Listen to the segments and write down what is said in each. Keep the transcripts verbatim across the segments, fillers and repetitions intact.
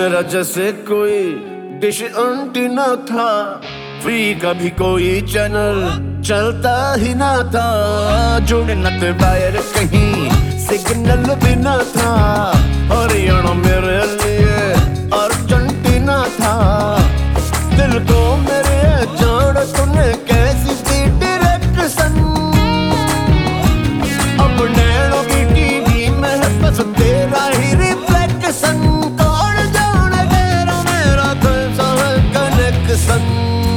मेरा जैसे कोई डिश एंटीना था, फ्री का भी कोई चैनल चलता ही ना था। जुड़े न थे वायर कहीं सिग्नल भी ना था, हरियाणा मेरे लिए अर्जेंटीना था। दिल को मेरे जान तूने कैसी दी डायरेक्शन, अब नैनों की टीवी में बस तेरा ही रिफ्लेक्शन। कौन जाने तेरा मेरा कैसा है कनेक्शन।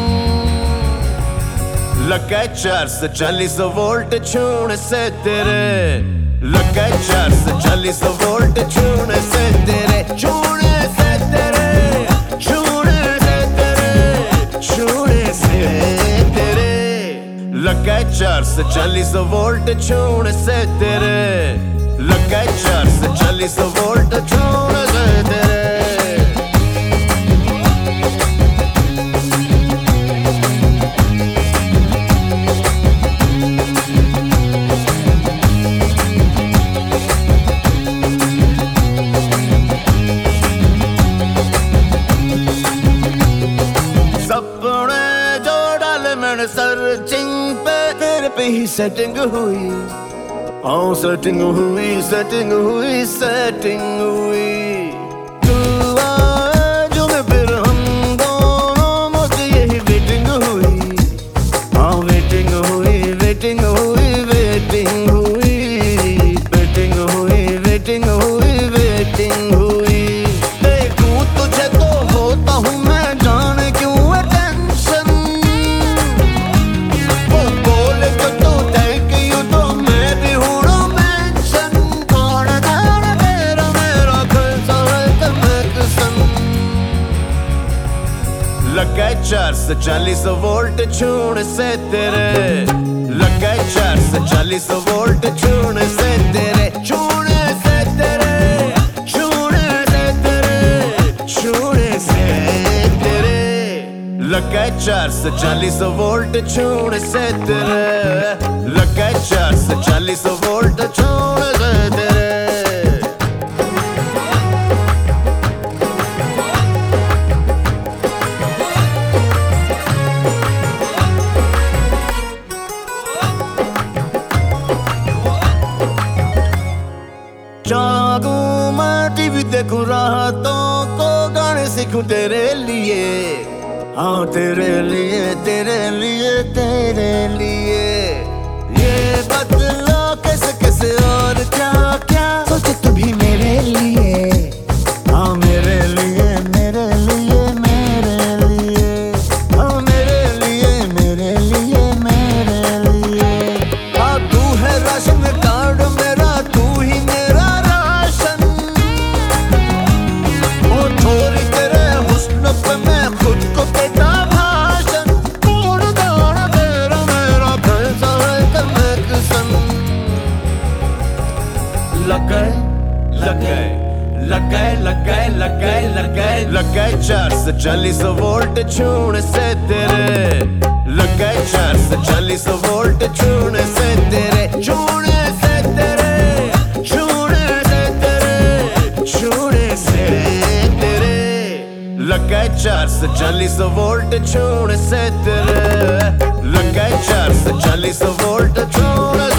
लगा चार सौ चालीस वोल्ट छूने से तेरे, लगा चार सौ चालीस वोल्ट छूने से तेरे, छूने से तेरे, छूने से तेरे, छूने से तेरे। लगा चार सौ चालीस वोल्ट छूने से तेरे, लगा चार सौ चालीस वोल्ट छूने से तेरे। सर्चिंग पे तेरे पे ही सेटिंग हुई, हाँ सेटिंग हुई, सेटिंग हुई, सेटिंग हुई। तू आए जो मैं फिर हम दोनों मुझे यही वेटिंग हुई, हाँ वेटिंग हुई, वेटिंग हुई, वेटिंग हुई, वेटिंग हुई, वेटिंग हुई, वेटिंग हुई। देखूं तुझे तो होता हूँ मैं जाने क्यों टेंशन, वो बोले तो तू थैंक यू तो मैं भी हूँ नो मेंशन। कौन जाने तेरा मेरा कैसा है कनेक्शन। लगा चार सौ चालीस वोल्ट छूने से तेरे, लगा चार सौ चालीस वोल्ट छूने से तेरे, छूने से तेरे, छूने से तेरे, छूने से तेरे। लगा चार सौ चालीस वोल्ट छूने से तेरे, लगा चार सौ चालीस वोल्ट छूने से तेरे। जागूं मैं टीवी देखूं रातों को गाने सीखूं तेरे लिए, हाँ तेरे लिए, तेरे लिए, तेरे लिए। ये बदला कैसे कैसे और क्या क्या सोचे तू भी मेरे लिए, हाँ मेरे लिए, मेरे लिए, मेरे लिए, हाँ मेरे लिए, मेरे लिए, मेरे लिए। हाँ तू है राशन कार्ड मेरा, तू ही मेरा राशन। ओ छोरी तेरे हुस्न पे मैं खुद को देता भाषण। कौन जाने तेरा मेरा कैसा है कनेक्शन। लगा लगा लगा लगा लगा लगा लगा चार सौ चालीस वोल्ट छूने से तेरे, लगा चार सौ चालीस वोल्ट छूने से तेरे, छूने से तेरे, छूने से तेरे, छूने से तेरे। लगा चार सौ चालीस वोल्ट छूने से तेरे, लगा चार सौ चालीस वोल्ट छूने